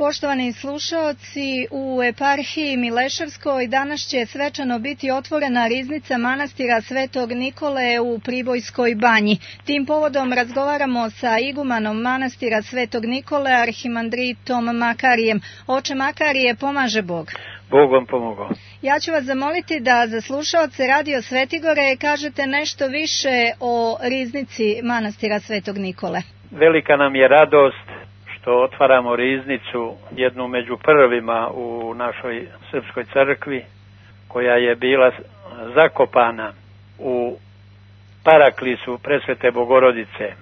Poštovani slušaoci, u eparhiji Mileševskoj danas će svečano biti otvorena riznica manastira Svetog Nikole u Pribojskoj banji. Tim povodom razgovaramo sa igumanom manastira Svetog Nikole, arhimandritom Makarijem. Oče Makarije, pomaže Bog. Bog vam pomogao. Ja ću vas zamoliti da za slušaoce Radio Svetigore kažete nešto više o riznici manastira Svetog Nikole. Velika nam je radost što otvaramo riznicu, jednu među prvima u našoj srpskoj crkvi, koja je bila zakopana u paraklisu Presvete Bogorodice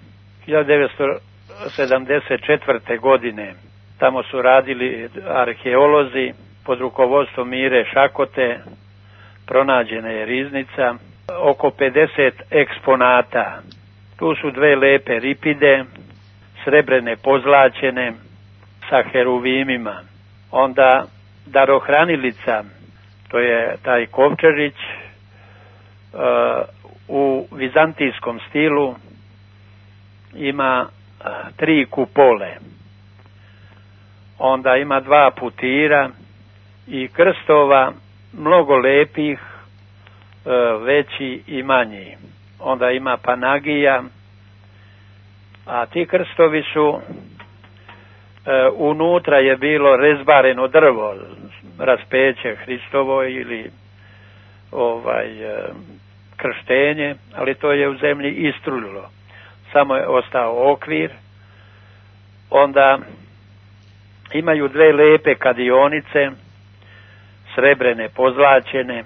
1974. godine. Tamo su radili arheolozi pod rukovodstvom Mire Šakote, pronađena je riznica, oko 50 eksponata. Tu su dve lepe ripide, srebrene pozlaćene sa heruvimima. Onda darohranilica, to je taj kovčežić u vizantijskom stilu, ima 3 kupole. Onda ima 2 putira i krstova, mnogo lepih, veći i manji. Onda ima panagija, a ti krstovi su, unutra je bilo rezbareno drvo, raspeće Hristovo ili krštenje, ali to je u zemlji istrulilo. Samo je ostao okvir. Onda imaju 2 lepe kadionice, srebrene, pozlaćene,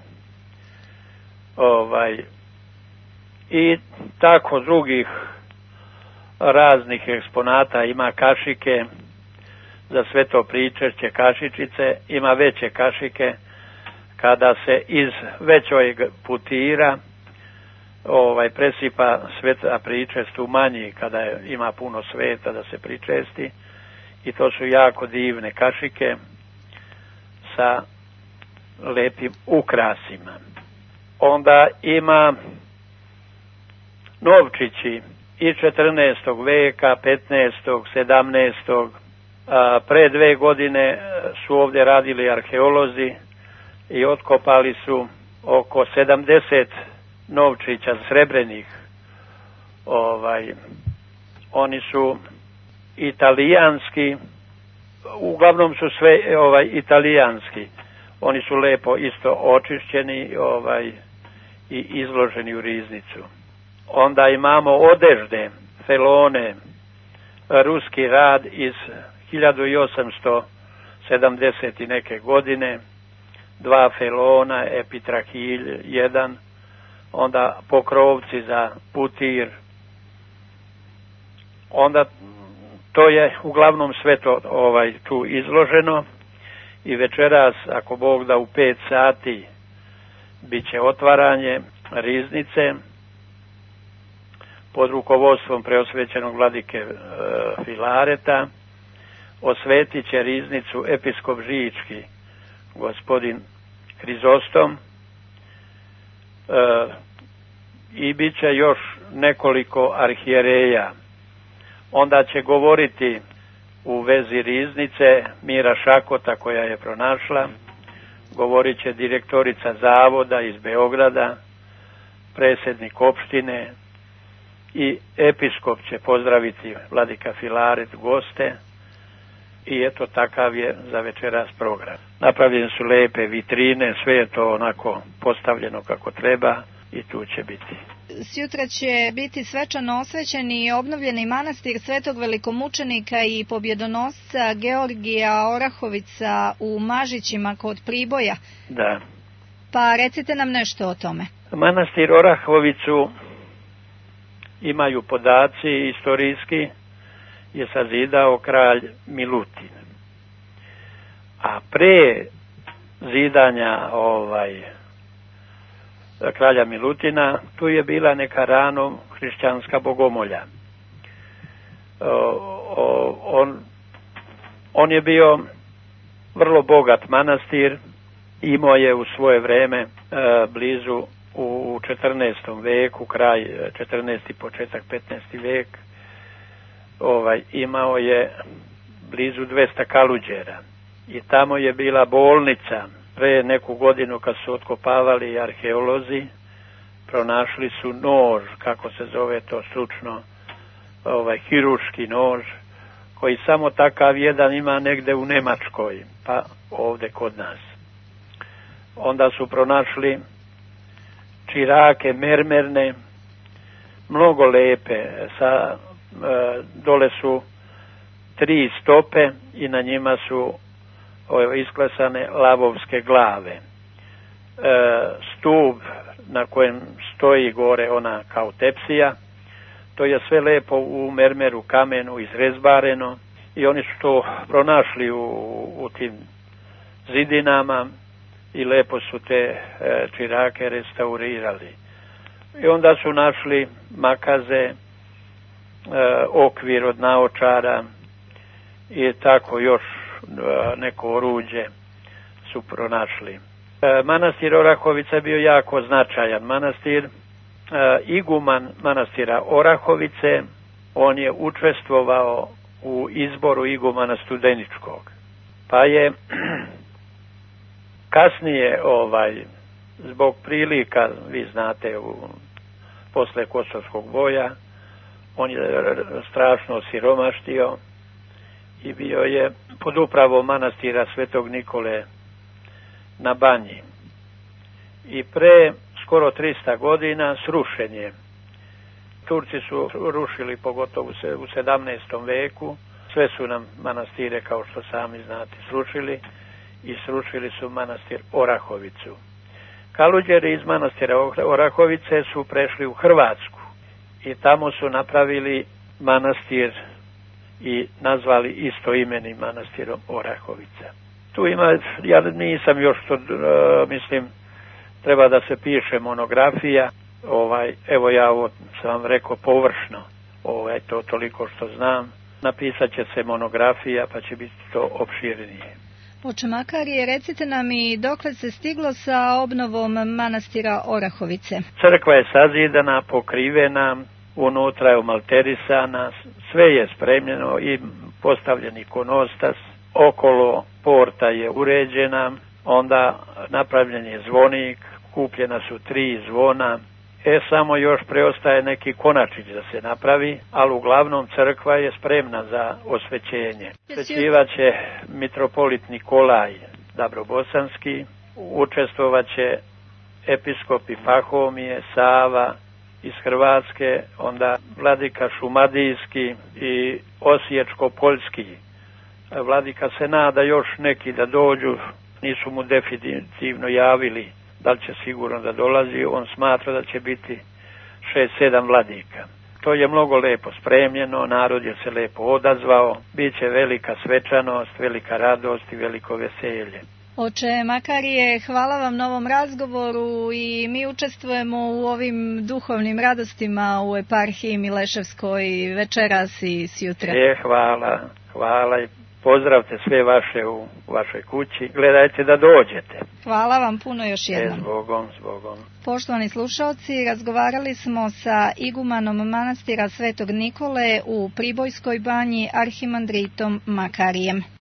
i tako drugih raznih eksponata. Ima kašike za sveto pričešće, kašičice, ima veće kašike kada se iz većoj putira presipa sveta pričest u manji, kada ima puno sveta da se pričesti, i to su jako divne kašike sa lepim ukrasima. Onda ima novčići i 14. veka, 15., 17. Pre 2 godine su ovdje radili arheolozi i otkopali su oko 70 novčića srebrenih. Oni su italijanski, uglavnom su sve italijanski. Oni su lepo isto očišćeni i izloženi u riznicu. Onda imamo odežde, felone, ruski rad iz 1870 i neke godine, 2 felona, epitrahilj 1, onda pokrovci za putir. Onda to je uglavnom sve to tu izloženo, i večeras, ako Bog da, u 5 sati bit će otvaranje riznice pod rukovodstvom preosvećenog vladike Filareta. Osvetit će riznicu episkop Žički, gospodin Hrizostom, i bit će još nekoliko arhijereja. Onda će govoriti u vezi riznice Mira Šakota, koja je pronašla, govorit će direktorica zavoda iz Beograda, predsjednik opštine, i episkop će pozdraviti vladika Filaret goste, i eto, takav je za večeras program. Napravljene su lepe vitrine, sve je to onako postavljeno kako treba i tu će biti. Sjutra će biti svečano osvećen i obnovljeni manastir Svetog velikomučenika i pobjedonosca Georgija Orahovica u Mažićima kod Priboja. Da. Pa recite nam nešto o tome. Manastir Orahovicu, imaju podaci istorijski, je sazidao kralj Milutin. A pre zidanja kralja Milutina, tu je bila neka rano hrišćanska bogomolja. On je bio vrlo bogat manastir, imao je u svoje vreme blizu u 14. veku, kraj 14. početak 15. vek, imao je blizu 200 Kaluđera. I tamo je bila bolnica. Pre neku godinu kad su otkopavali arheolozi, pronašli su nož, kako se zove to stručno, hiruški nož, koji samo takav jedan ima negde u Nemačkoj, pa ovde kod nas. Onda su pronašli čirake mermerne, mnogo lepe, dole su 3 stope i na njima su isklesane lavovske glave. Stup na kojem stoji gore ona kao tepsija, to je sve lepo u mermeru kamenu izrezbareno i oni su to pronašli u tim zidinama i lepo su te čirake restaurirali. I onda su našli makaze, okvir od naočara i tako još neko oruđe su pronašli. Manastir Orahovica je bio jako značajan manastir. Iguman manastira Orahovice, on je učestvovao u izboru igumana Studeničkog. Pa je kasnije zbog prilika, vi znate, posle Kosovskog boja, on je strašno siromaštio i bio je pod upravom manastira Svetog Nikole na Banji. I pre skoro 300 godina srušen je. Turci su rušili pogotovo u 17. veku. Sve su nam manastire, kao što sami znate, srušili i srušili su manastir Orahovicu. Kaluđeri iz manastira Orahovice su prešli u Hrvatsku i tamo su napravili manastir i nazvali istoimenim manastirom Orahovica. Tu ima, ja nisam još to, mislim, treba da se piše monografija, evo ja ovo sam vam rekao površno, to toliko što znam, napisat će se monografija pa će biti to opširnije. Oče Makarije, recite nam i dokle se stiglo sa obnovom manastira Orahovice? Crkva je sazidana, pokrivena, unutra je umalterisana, sve je spremljeno i postavljen ikonostas, okolo porta je uređena, onda napravljen je zvonik, kupljena su 3 zvona, samo još preostaje neki konačić da se napravi, ali uglavnom crkva je spremna za osvećenje. Osvećivaće mitropolit Nikolaj Dabrobosanski, učestvovaće episkopi Pahomije, Sava iz Hrvatske, onda vladika Šumadijski i Osječko-Poljski. Vladika se nada još neki da dođu, nisu mu definitivno javili da li će sigurno da dolazi, on smatra da će biti 6-7 vladika. To je mnogo lepo spremljeno, narod je se lepo odazvao, bit će velika svečanost, velika radost i veliko veselje. Oče Makarije, hvala vam na ovom razgovoru i mi učestvujemo u ovim duhovnim radostima u eparhiji Mileševskoj večeras i sjutra. Hvala i pozdravite sve vaše u vašoj kući. Gledajte da dođete. Hvala vam puno još jednom. Zbogom. Poštovani slušalci, razgovarali smo sa igumanom manastira Svetog Nikole u Pribojskoj banji arhimandritom Makarijem.